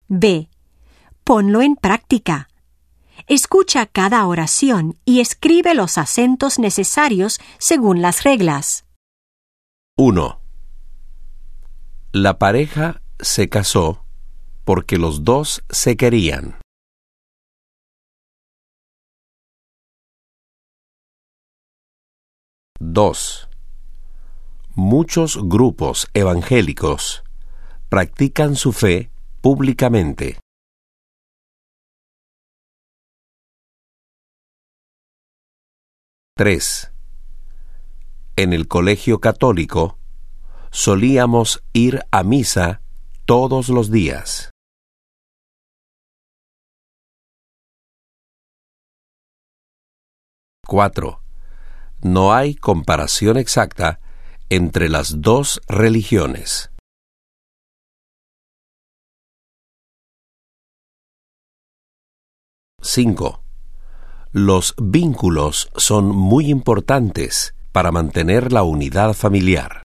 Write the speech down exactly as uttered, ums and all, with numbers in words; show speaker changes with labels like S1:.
S1: B. Ponlo en práctica. Escucha cada oración y escribe los acentos necesarios según las reglas.
S2: uno. La pareja se casó porque los dos se querían. dos. Muchos grupos evangélicos practican su fe públicamente. tres. En el colegio católico solíamos ir a misa todos los días. cuatro. No hay comparación exacta entre las dos religiones. cinco. Los vínculos son muy importantes para mantener la unidad familiar.